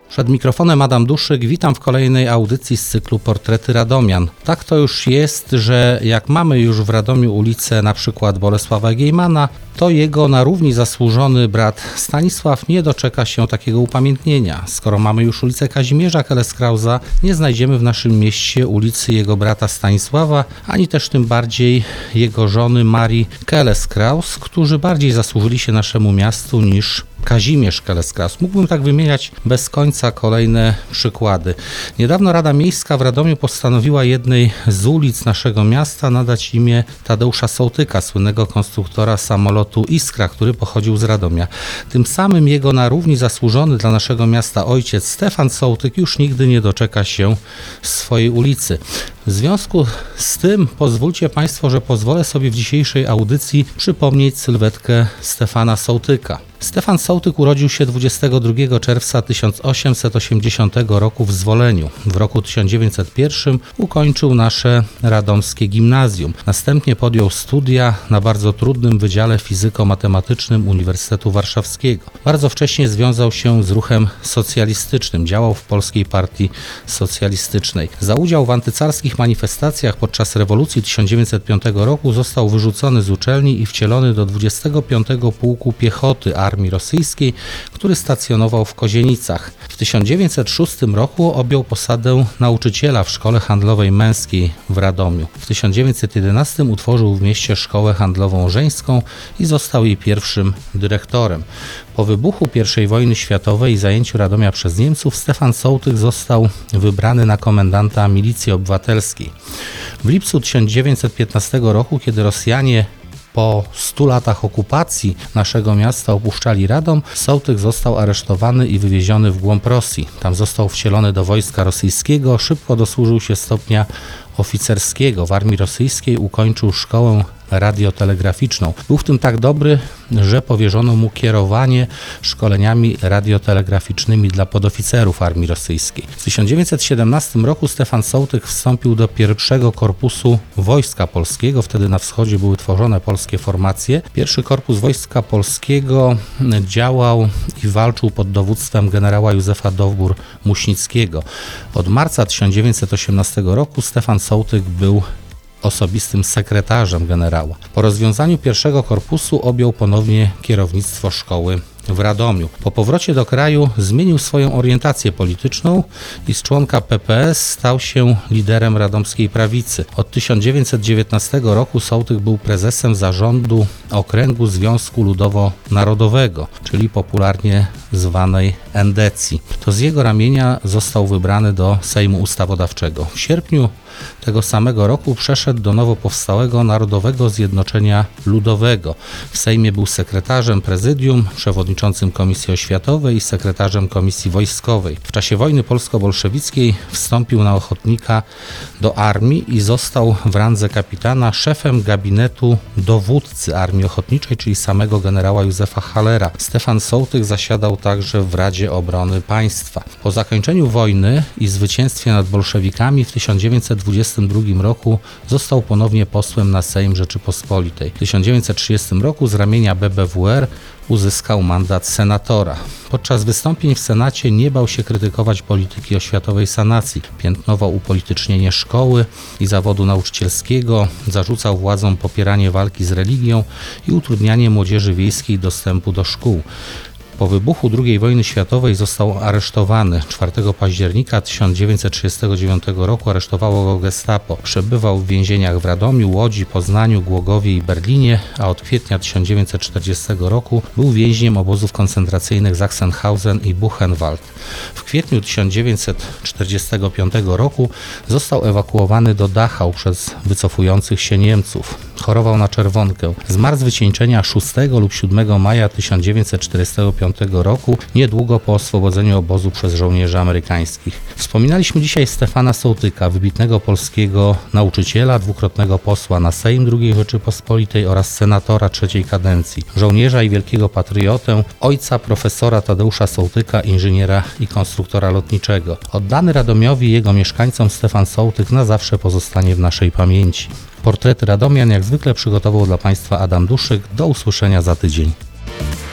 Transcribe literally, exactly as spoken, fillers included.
Przed mikrofonem Adam Duszyk, witam w kolejnej audycji z cyklu Portrety Radomian. Tak to już jest, że jak mamy już w Radomiu ulicę na przykład Bolesława Gejmana, to jego na równi zasłużony brat Stanisław nie doczeka się takiego upamiętnienia. Skoro mamy już ulicę Kazimierza Kelleskrausa, nie znajdziemy w naszym mieście ulicy jego brata Stanisława, ani też tym bardziej jego żony Marii Kelleskraus, którzy bardziej zasłużyli się naszemu miastu niż Kazimierz Kelleskraus. Mógłbym tak wymieniać bez końca kolejne przykłady. Niedawno Rada Miejska w Radomiu postanowiła jednej z ulic naszego miasta nadać imię Tadeusza Sołtyka, słynnego konstruktora samolotu Iskra, który pochodził z Radomia. Tym samym jego na równi zasłużony dla naszego miasta ojciec Stefan Sołtyk już nigdy nie doczeka się swojej ulicy. W związku z tym pozwólcie Państwo, że pozwolę sobie w dzisiejszej audycji przypomnieć sylwetkę Stefana Sołtyka. Stefan Sołtyk urodził się dwudziestego drugiego czerwca tysiąc osiemset osiemdziesiątego roku w Zwoleniu. W roku tysiąc dziewięćset pierwszym ukończył nasze radomskie gimnazjum. Następnie podjął studia na bardzo trudnym Wydziale Fizyko-Matematycznym Uniwersytetu Warszawskiego. Bardzo wcześnie związał się z ruchem socjalistycznym. Działał w Polskiej Partii Socjalistycznej. Za udział w antycarskich manifestacjach podczas rewolucji tysiąc dziewięćset piątego roku został wyrzucony z uczelni i wcielony do dwudziestego piątego Pułku Piechoty Armii Rosyjskiej, który stacjonował w Kozienicach. W tysiąc dziewięćset szóstym roku objął posadę nauczyciela w Szkole Handlowej Męskiej w Radomiu. W tysiąc dziewięćset jedenastym utworzył w mieście Szkołę Handlową Żeńską i został jej pierwszym dyrektorem. Po wybuchu pierwszej wojny światowej i zajęciu Radomia przez Niemców Stefan Sołtyk został wybrany na komendanta milicji obywatelskiej. W lipcu tysiąc dziewięćset piętnastego roku, kiedy Rosjanie po stu latach okupacji naszego miasta opuszczali Radom, Sołtyk został aresztowany i wywieziony w głąb Rosji. Tam został wcielony do wojska rosyjskiego, szybko dosłużył się stopnia oficerskiego. W armii rosyjskiej ukończył szkołę radiotelegraficzną. Był w tym tak dobry, że powierzono mu kierowanie szkoleniami radiotelegraficznymi dla podoficerów armii rosyjskiej. W tysiąc dziewięćset siedemnastym roku Stefan Sołtyk wstąpił do pierwszego korpusu Wojska Polskiego. Wtedy na wschodzie były tworzone polskie formacje. Pierwszy korpus Wojska Polskiego działał i walczył pod dowództwem generała Józefa Dowbor-Muśnickiego. Od marca tysiąc dziewięćset osiemnastego roku Stefan Sołtyk był osobistym sekretarzem generała. Po rozwiązaniu pierwszego korpusu objął ponownie kierownictwo szkoły w Radomiu. Po powrocie do kraju zmienił swoją orientację polityczną i z członka P P S stał się liderem radomskiej prawicy. Od tysiąc dziewięćset dziewiętnastego roku Sołtyk był prezesem zarządu Okręgu Związku Ludowo-Narodowego, czyli popularnie zwanej Endecji. To z jego ramienia został wybrany do Sejmu Ustawodawczego. W sierpniu tego samego roku przeszedł do nowo powstałego Narodowego Zjednoczenia Ludowego. W Sejmie był sekretarzem prezydium, przewodniczącym Komisji Oświatowej i sekretarzem Komisji Wojskowej. W czasie wojny polsko-bolszewickiej wstąpił na ochotnika do armii i został w randze kapitana szefem gabinetu dowódcy Armii Ochotniczej, czyli samego generała Józefa Hallera. Stefan Sołtyk zasiadał także w Radzie Obrony Państwa. Po zakończeniu wojny i zwycięstwie nad bolszewikami w tysiąc dziewięćset dwudziestym drugim roku został ponownie posłem na Sejm Rzeczypospolitej. W tysiąc dziewięćset trzydziestym roku z ramienia B B W R uzyskał mandat senatora. Podczas wystąpień w Senacie nie bał się krytykować polityki oświatowej sanacji. Piętnował upolitycznienie szkoły i zawodu nauczycielskiego, zarzucał władzom popieranie walki z religią i utrudnianie młodzieży wiejskiej dostępu do szkół. Po wybuchu drugiej wojny światowej został aresztowany. czwartego października tysiąc dziewięćset trzydziestego dziewiątego roku aresztowało go Gestapo. Przebywał w więzieniach w Radomiu, Łodzi, Poznaniu, Głogowie i Berlinie, a od kwietnia tysiąc dziewięćset czterdziestego roku był więźniem obozów koncentracyjnych Sachsenhausen i Buchenwald. W kwietniu tysiąc dziewięćset czterdziestego piątego roku został ewakuowany do Dachau przez wycofujących się Niemców. Chorował na czerwonkę. Zmarł z wycieńczenia szóstego lub siódmego maja tysiąc dziewięćset czterdziestego piątego roku, niedługo po oswobodzeniu obozu przez żołnierzy amerykańskich. Wspominaliśmy dzisiaj Stefana Sołtyka, wybitnego polskiego nauczyciela, dwukrotnego posła na Sejm drugiej Rzeczypospolitej oraz senatora trzeciej kadencji, żołnierza i wielkiego patriotę, ojca profesora Tadeusza Sołtyka, inżyniera i konstruktora lotniczego. Oddany Radomiowi i jego mieszkańcom Stefan Sołtyk na zawsze pozostanie w naszej pamięci. Portrety Radomian jak zwykle przygotował dla Państwa Adam Duszyk. Do usłyszenia za tydzień.